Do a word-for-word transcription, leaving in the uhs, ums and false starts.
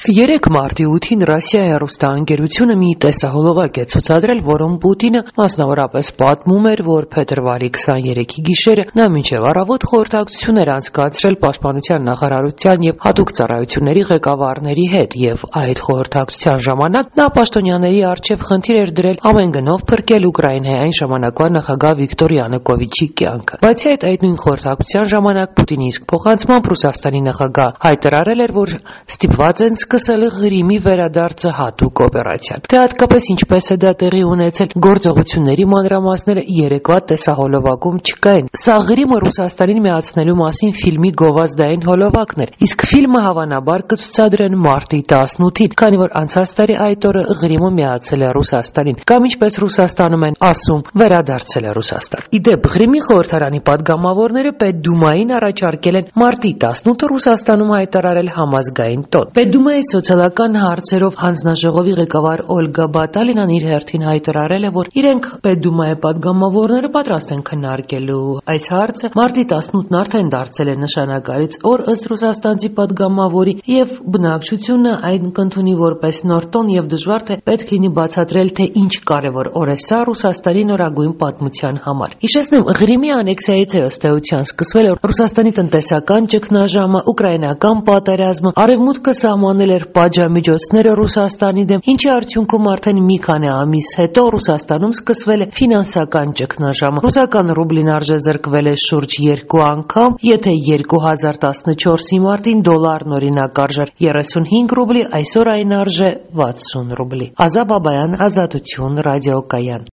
Երեկ մարտի ութին Ռոսիայի հեռուստաընկերությունը մի տեսահոլովակ է ցուցադրել, որում Պուտինը մասնավորապես պատմում էր, որ փետրվարի քսաներեքի գիշերը նա մինչև առավոտ խորհրդակցություն էր անցկացրել պաշտպանության նախարարության եւ հատուկ ծառայությունների ղեկավարների հետ, եւ այդ խորհրդակցության ժամանակ նա պաշտոնյաների առջև խնդիր էր դրել ամեն գնով փրկել Ուկրաինայի այն ժամանակվա նախագահ Վիկտոր Յանուկովիչի կյանքը։ Բացի այդ, այդ նույն խորհրդակցության ժամանակ Պուտինի իսկ փոխանցմամբ Ռուսաստանի նախագահ հայտարարել էր, որ ստիպված են սկսել Ղրիմի վերադարձը հատուկ օպերացիան։ Թե հատկապես ինչպես է դա տեղի ունեցել, գործողությունների մանրամասները երեկվա տեսահոլովակում չկային։ Սա Ղրիմը Ռուսաստանին միացնելու մասին ֆիլմի գովազդային հոլովակն էր, իսկ ֆիլմը հավանաբար կցուցադրեն մարտի տասնութին, քանի որ անցած տարի այդ օրը Ղրիմը միացել է Ռուսաստանին, կամ ինչպես Ռուսաստանում են ասում, վերադարձել է Ռուսաստան։ Իդեպ Ղրիմի խորհրդարանի падգամավորները Պետդումային առաջարկել են մարտի տասնութը Ռուսաստանում հայտարարել համազգային տոն։ Պետդումայի սոցիալական հարցերով հանձնաժողովի ղեկավար Օլգա Բատալինան իր հերթին հայտարարել է, որ իրենք Պետդումայի падգամավորները պատրաստ են քննարկելու այս հարցը։ Մարտի տասնութն արդեն դարձել է նշանակալից օր ըստ ռուսաստանցի падգամավորի, եւ բնակչությունը այն կընդունի որպես նոր տոն, եւ դժվար թե պետք լինի բացատրել, թե ինչ կարևոր օր է սա Ռուսաստանի նորագույն պատմության համար։ Հիշեցնեմ, Ղրիմի անեքսիայից է ըստ էության սկսվել Ռուսաստանի տնտեսական ճգնաժամը, ուկրաինական պատերազմը, արևմուտքը սահմանել էր պատժամիջոցները Ռուսաստանի դեմ, ինչի արդյունքում արդեն մի քանի ամիս հետո Ռուսաստանում սկսվել է ֆինանսական ճգնաժամը։ Ռուսական ռուբլին արժեզրկվել է շուրջ երկու անգամ, եթե երկու հազար տասնչորսի մարտին դոլարն օրինակ արժեր երեսունհինգ ռուբլի, այսօր այն արժե վաթսուն ռուբլի։ Ազա Բաբայան, Ազատություն, ռադիոկայան։